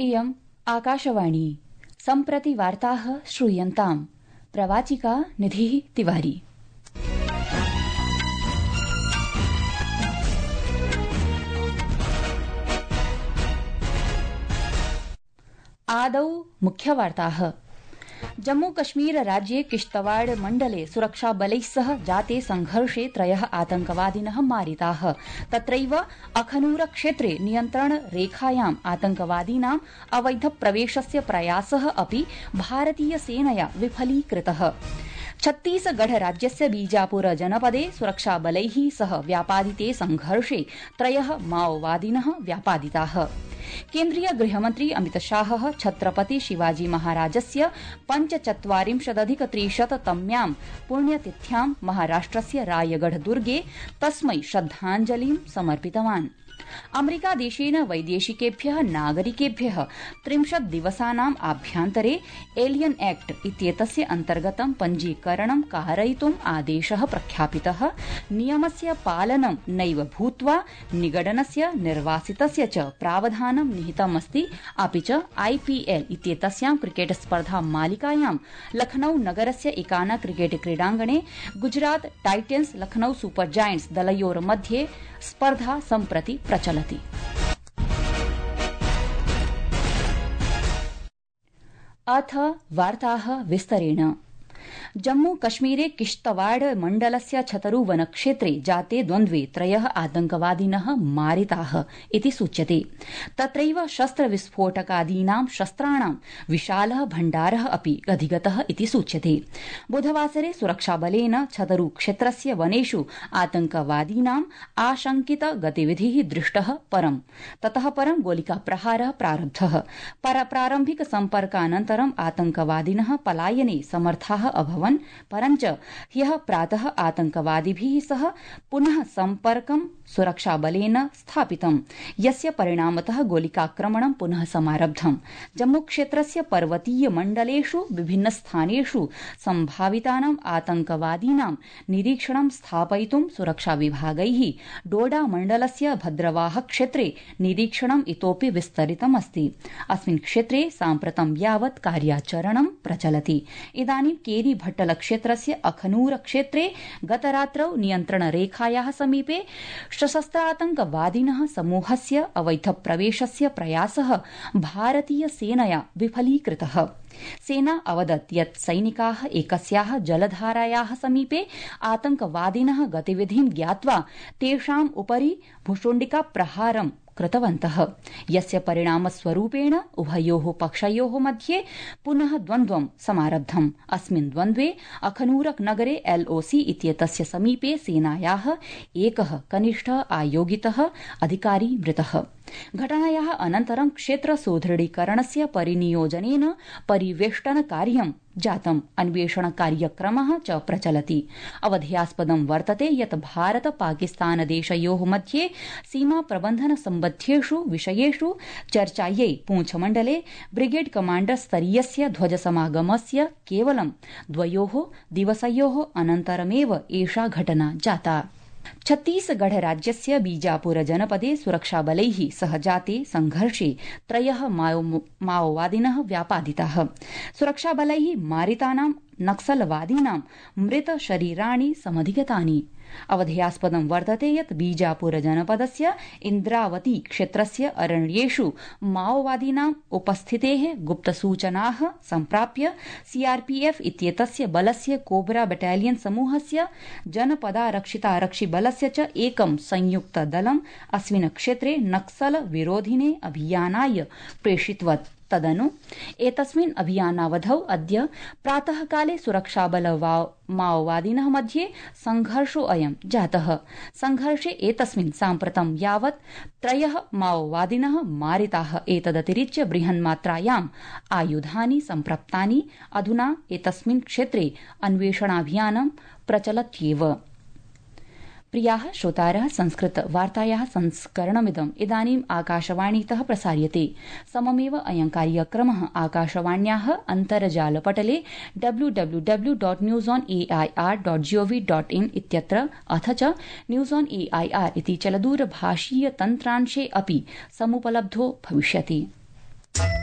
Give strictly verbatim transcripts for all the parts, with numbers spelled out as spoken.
इयम् आकाशवाणी सम्प्रति वार्ताः श्रूयन्ताम् प्रवाचिका निधिः तिवारी। आदौ मुख्यवार्ताः। जम्मू कश्मीर राज्ये किश्तवाड़ मण्डले सुरक्षाबलैः सह जाते संघर्षे त्रयः आतंकवादिनः मारिताः। तत्रैव अखनूर क्षेत्रे नियन्त्रण रेखायाम् आतंकवादीनाम् अवैध प्रवेशस्य प्रयासः अपि भारतीय सेनया विफलीकृतः। छत्तीसगढ़ राज्यस्य बीजापुर जनपदे सुरक्षाबलैः सह व्यापादिते संघर्षे त्रयः माओवादिनः व्यापादिताः। केन्द्रीय गृहमन्त्री अमितशाहः छत्रपति शिवाजी महाराजस्य पञ्चचत्वारिंशदधिक त्रिशततम्यां पुण्यतिथ्यां महाराष्ट्रस्य रायगढ़ दुर्गे तस्मै श्रद्धाञ्जलिं समर्पितवान्। अमेरिकादेशेन वैदेशिकेभ्यः नागरिकेभ्यः त्रिंशत् दिवसानाम् आभ्यन्तरे एलियन एक्ट इत्येतस्य अन्तर्गतं पञ्जीकरणं कारयितुम् आदेशः प्रख्यापितः। नियमस्य पालनं नैव भूत्वा निगडनस्य निर्वासितस्य च प्रावधानं निहितमस्ति। अपि च आईपीएल इत्येतस्यां क्रिकेट स्पर्धा मालिकायां लखनऊ नगरस्य एकाना क्रिकेट क्रीडाङ्गणे Gujarat Titans Lucknow super giants दलयोर्मध्ये स्पर्धा सम्प्रति प्रचलति। अथ वार्ताः विस्तरेण। जम्मू कश्मीरे किश्तवाड़ मण्डलस्य छतरु वनक्षेत्रे जाते द्वन्द्वे त्रयः आतंकवादिनः मारिताः इति सूच्यते। तत्रैव शस्त्रविस्फोटकादीनां शस्त्राणां विशालः भण्डारः अपि अधिगतः इति सूच्यते। बुधवासरे सुरक्षाबलेन छतरु क्षेत्रस्य वनेषु आतंकवादीनाम् आशंकित गतिविधिः दृष्टः परं ततः परं गोलिकाप्रहारः प्रारब्धः। प्रारम्भिक सम्पर्कानन्तरम् आतंकवादिनः पलायने समर्थाः अभवन्। परञ्च ह्यः प्रातः आतंकवादिभिः सह पुनः सम्पर्कं सुरक्षाबलेन स्थापितम्, यस्य परिणामतः गोलिकाक्रमणं पुनः समारब्धम्। जम्मूक्षेत्रस्य पर्वतीय मण्डलेषु विभिन्नस्थानेषु सम्भावितानाम् आतंकवादीनां निरीक्षणं स्थापयितुं सुरक्षाविभागैः डोडा मण्डलस्य भद्रवाह क्षेत्रे निरीक्षणम् इतोपि विस्तरितमस्ति। अस्मिन् क्षेत्रे साम्प्रतं यावत् कार्याचरणं प्रचलति। इदानीं केरी भट्टल क्षेत्रस्य अखनूर क्षेत्रे गतरात्रौ नियन्त्रणरेखायाः समीपे सशस्त्रातंकवादिनः समूहस्य अवैध प्रवेशस्य प्रयासः भारतीय सेनया विफलीकृतः। सेना अवदत् यत् सैनिकाः एकस्याः जलधारायाः समीपे आतंकवादिनः गतिविधिं ज्ञात्वा तेषाम् उपरि भुशुण्डिकाप्रहारं कृतवन्तः, यस्य परिणामस्वरूपेण उभयोः पक्षयोः मध्ये पुनः द्वन्द्वं समारब्धम्। अस्मिन् द्वन्द्वे अखनूरक नगरे एलओसी इत्येतस्य समीपे सेनायाः एकः कनिष्ठः आयोगितः अधिकारी मृतः। घटनायाः अनन्तरं क्षेत्र सुदृढीकरणस्य परिनियोजनेन परिवेष्टन कार्यं जातम्। अन्वेषण कार्यक्रमः च प्रचलति। अवधेयास्पदं वर्तते यत् भारत पाकिस्तान देशयोः मध्ये सीमा प्रबन्धन सम्बद्धेषु विषयेषु चर्चायै पूंछ मण्डले ब्रिगेड कमाण्डर स्तरीयस्य ध्वजसमागमस्य केवलं द्वयोः दिवसयोः अनन्तरमेव एषा घटना जाता। छत्तीसगढ़ राज्यस्य बीजापुर जनपदे सुरक्षाबलैः सह जाते संघर्षे त्रयः माओवादिनः व्यापादिताः। सुरक्षाबलैः मारितानां नक्सलवादीनां मृतशरीराणि समधिगतानि। अवधेयास्पदं वर्तते यत् बीजापुर जनपदस्य इन्द्रावती क्षेत्रस्य अरण्येषु माओवादीनाम् उपस्थितेः गुप्तसूचनाः सम्प्राप्य सीआरपीएफ इत्येतस्य बलस्य कोबरा बटालियन समूहस्य जनपदारक्षितारक्षिबलस्य च एकं संयुक्तदलम् अस्मिन् क्षेत्रे नक्सल विरोधिने अभियानाय प्रेषितवत्। तदनु एतस्मिन् अभियानावधौ अद्य प्रातःकाले सुरक्षाबल माओवादिनः मध्ये संघर्षोऽयं जातः। संघर्षे एतस्मिन् साम्प्रतं यावत् त्रयः माओवादिनः मारिताः। एतदतिरिच्य बृहन्मात्रायाम् आयुधानि सम्प्राप्तानि। अधुना एतस्मिन् क्षेत्रे अन्वेषणाभियानं प्रचलत्येव। प्रियाः श्रोतारः, संस्कृत वार्तायाः संस्करणमिदम् इदानीम् आकाशवाणीतः प्रसार्यते। सममेव अयं कार्यक्रमः आकाशवाण्याः अन्तर्जालपटले W W W dot news on A I R dot gov dot in इत्यत्र अथ च news on A I R इति चलदूरभाषीय तन्त्रांशे अपि समुपलब्धो भविष्यति।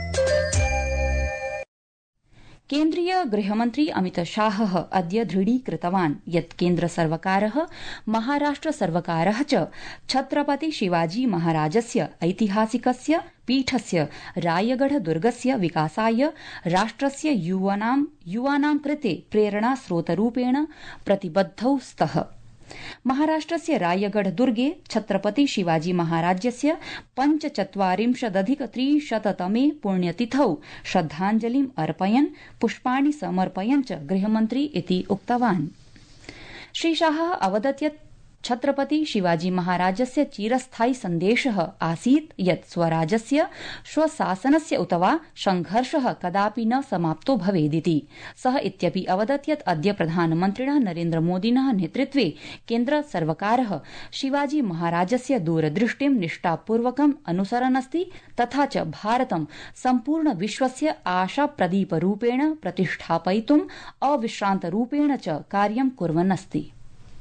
केन्द्रीय गृहमन्त्री अमित शाहः अद्य दृढीकृतवान् यत् केन्द्रसर्वकारः महाराष्ट्रसर्वकारः च छत्रपति शिवाजी महाराजस्य ऐतिहासिकस्य पीठस्य रायगढ़ दुर्गस्य विकासाय राष्ट्रस्य युवानां युवानां कृते प्रेरणास्रोतरूपेण प्रतिबद्धौ स्तः। महाराष्ट्रस्य रायगढ़ दुर्गे छत्रपति शिवाजी महाराजस्य पञ्चचत्वारिंशदधिक त्रिशततमे पुण्यतिथौ श्रद्धाञ्जलिम् अर्पयन् पुष्पाणि समर्पयन् च गृहमन्त्री इति उक्तवान्। श्रीशाहः अवदत् यत् छत्रपति शिवाजी महाराजस्य चिरस्थायी सन्देशः आसीत् यत् स्वराजस्य स्वशासनस्य उत वा संघर्षः कदापि न समाप्तो भवेदिति। सः इत्यपि अवदत् यत् अद्य प्रधानमन्त्रिणः नरेन्द्रमोदिनः नेतृत्वे केन्द्रसर्वकारः शिवाजी महाराजस्य दूरदृष्टिं निष्ठापूर्वकम् अनुसरन् अस्ति तथा च भारतं सम्पूर्ण विश्वस्य आशाप्रदीपरूपेण प्रतिष्ठापयितुम् अविश्रान्तरूपेण च कार्यं कुर्वन् अस्ति।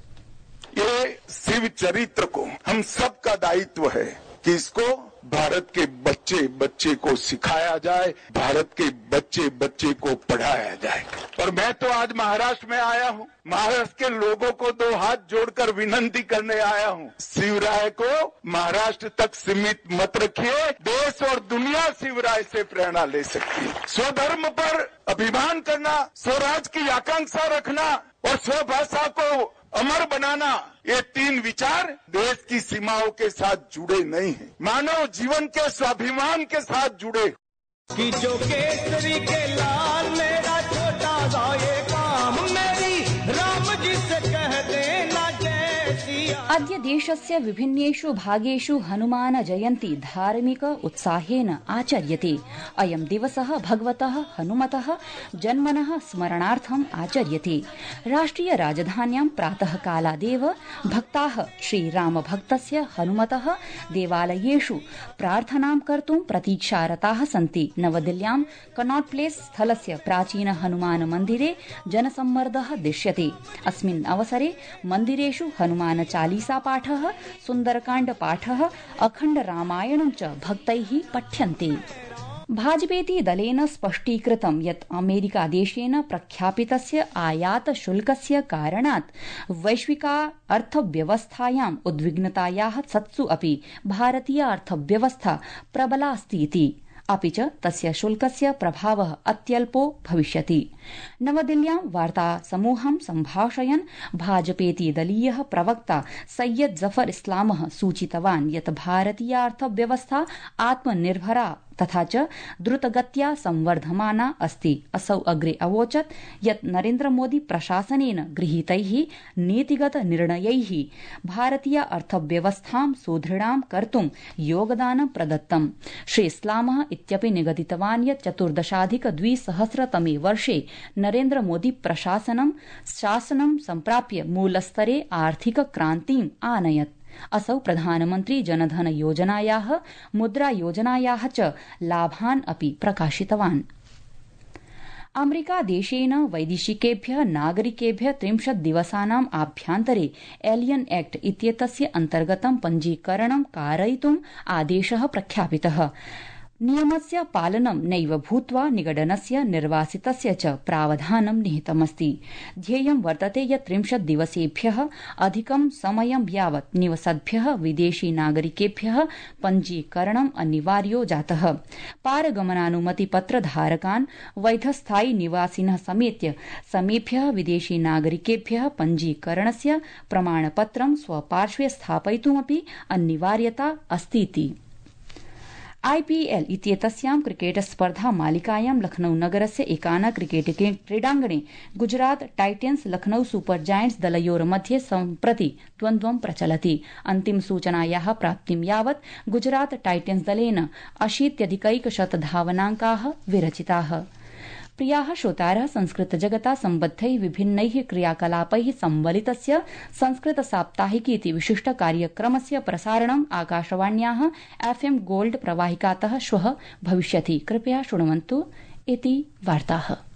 ये शिव चरित्र को हम सबका दायित्व है कि इसको भारत के बच्चे बच्चे को सिखाया जाए, भारत के बच्चे बच्चे को पढ़ाया जाए। और मैं तो आज महाराष्ट्र में आया हूँ, महाराष्ट्र के लोगों को दो हाथ जोड़कर विनंती करने आया हूँ, शिवराय को महाराष्ट्र तक सीमित मत रखिए। देश और दुनिया शिवराय से प्रेरणा ले सकती है। स्वधर्म पर अभिमान करना, स्वराज की आकांक्षा रखना और स्वभाषा को अमर बनाना, ये तीन विचार देश की सीमाओं के साथ जुड़े नहीं हैं, मानव जीवन के स्वाभिमान के साथ जुड़े। कि जो केसरी के लाल मेरा छोटा सा ये काम मेरी राम जी से कह देना जैसी। अद्य देशस्य विभिन्नेषु भागेषु हनुमान जयन्ती धार्मिक उत्साहेन आचर्यते। अयं दिवसः भगवतः हनुमतः जन्मनः स्मरणार्थम् आचर्यते। राष्ट्रिय राजधान्यां प्रातः कालादेव भक्ताः श्रीरामभक्तस्य हनुमतः देवालयेषु प्रार्थनां कर्तुं प्रतीक्षारताः सन्ति। नवदिल्ल्यां कनॉट प्लेस स्थलस्य प्राचीन हनुमान मन्दिरे जनसम्मर्दः दृश्यते। अस्मिन् अवसरे मन्दिरेषु हनुमान चालीसा पाठः, सुन्दरकाण्ड पाठः, अखण्ड रामायणं च भक्तैः पठ्यन्ते। भाजपेति दलेन स्पष्टीकृतं यत् अमेरिकादेशेन प्रख्यापितस्य आयात शुल्कस्य कारणात् वैश्विका अर्थव्यवस्थायाम् उद्विग्नतायाः सत्सु अपि भारतीय अर्थव्यवस्था प्रबला अस्ति इति। अपि च तस्य शुल्कस्य प्रभावः अत्यल्पो भविष्यति। नवदिल्ल्यां वार्तासमूहं सम्भाषयन् भाजपेति दलीयः प्रवक्ता सैयद जफर इस्लामः सूचितवान् यत् भारतीयार्थव्यवस्था आत्मनिर्भरा तथा च द्रुतगत्या संवर्धमाना अस्ति। असौ अग्रे अवोचत् यत् नरेन्द्रमोदी प्रशासनेन गृहीतैः नीतिगत निर्णयैः भारतीय अर्थव्यवस्थां सुदृढां कर्तुं योगदानं प्रदत्तम्। श्री इस्लामः इत्यपि निगदितवान् यत् चतुर्दशाधिक द्विसहस्रतमे वर्षे नरेन्द्रमोदी प्रशासनं शासनं सम्प्राप्य मूलस्तरे आर्थिक क्रान्तिम् आनयत्। असौ प्रधानमन्त्री जनधन योजनायाः मुद्रा योजनायाः च लाभान् अपि प्रकाशितवान्। अमेरिकादेशेन वैदेशिकेभ्यः नागरिकेभ्यः त्रिंशत् दिवसानाम् आभ्यन्तरे एलियन एक्ट इत्येतस्य अन्तर्गतं पञ्जीकरणं कारयितुम् आदेशः प्रख्यापितः। नियमस्य पालनं नैव भूत्वा निगडनस्य निर्वासितस्य च प्रावधानं निहितमस्ति। ध्येयं वर्तते यत् त्रिंशत् दिवसेभ्यः अधिकं समयं यावत् निवसद्भ्यः विदेशी नागरिकेभ्यः पञ्जीकरणम् अनिवार्यो जातः। पारगमनानुमतिपत्रधारकान् वैधस्थायि निवासिनः समेत्य समेभ्यः विदेशी नागरिकेभ्यः पञ्जीकरणस्य प्रमाणपत्रं स्वपार्श्वे स्थापयितुमपि अनिवार्यता अस्तीति। आईपीएल इत्येतस्यां क्रिकेट स्पर्धा मालिकायां लखनऊ नगरस्य एकाना क्रिकेट क्रीडाङ्गणे Gujarat Titans Lucknow super giants दलयोर्मध्ये सम्प्रति द्वन्द्वं प्रचलति। अन्तिम सूचनायाः प्राप्तिं यावत् गुजरात टाइटेंस दलेन अशीत्यधिकैकशत धावनाङ्काः विरचिताः। प्रियाः श्रोतारः, संस्कृत जगता सम्बद्धैः विभिन्नैः क्रियाकलापैः संवलितस्य संस्कृत साप्ताहिकी इति विशिष्ट कार्यक्रमस्य प्रसारणम् आकाशवाण्याः एफएम गोल्ड प्रवाहिकातः श्वः भविष्यति। कृपया शृण्वन्तु इति वार्ताः।